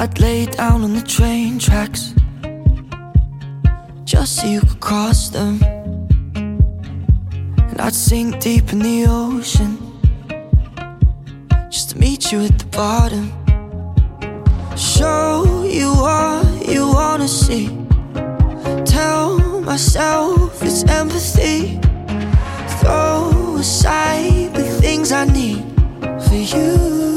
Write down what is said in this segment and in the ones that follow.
I'd lay down on the train tracks just so you could cross them, and I'd sink deep in the ocean just to meet you at the bottom. Show you what you wanna see, tell myself it's empathy. Throw aside the things I need for you,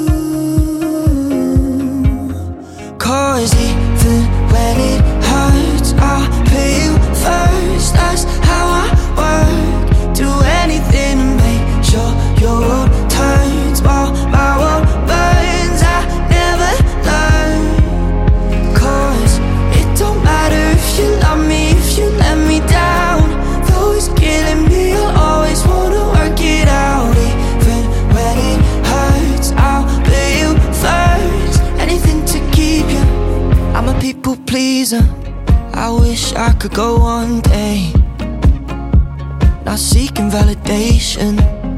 'cause even when it hurts, I'll put you first. That's how I work. Do anything to make sure your world turns while my world burns. I never learn, 'cause it don't matter if you love me, if you let me down. Though it's killing me, you'll always wanna work it out. Even when it hurts, I'll put you first. Anything to keep you. I'm a people pleaser. I wish I could go one day, not seeking validation.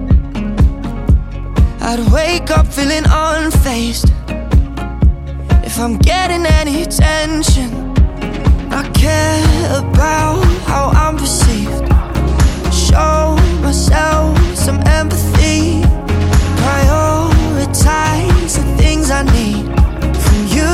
I'd wake up feeling unfazed if I'm getting any attention. I care about how I'm perceived. Show myself some empathy. Prioritize the things I need from you.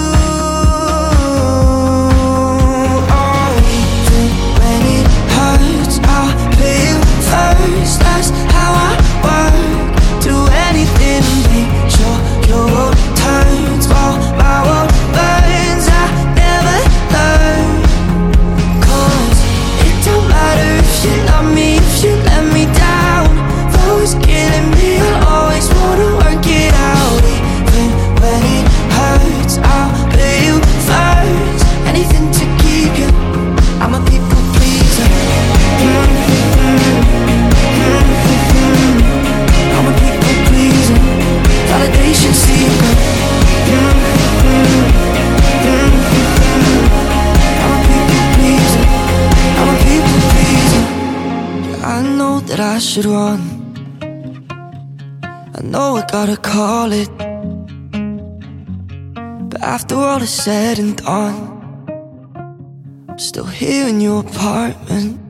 Oh, even when it hurts, I'll put you first. That's how I work. Do anything to make sure your world turns while my world burns. I never learn, 'cause it don't matter if you love me, if you let me down. Though it's killing me, you'll always wanna work it out. Even when it hurts, I'll put you first. Anything to keep you. I'm a people pleaser. I'm a people pleaser. Validation seeker. I'm a people pleaser. I'm a people pleaser. Yeah, I know that I should run. I know I gotta call it, but after all is said and done, I'm still here in your apartment.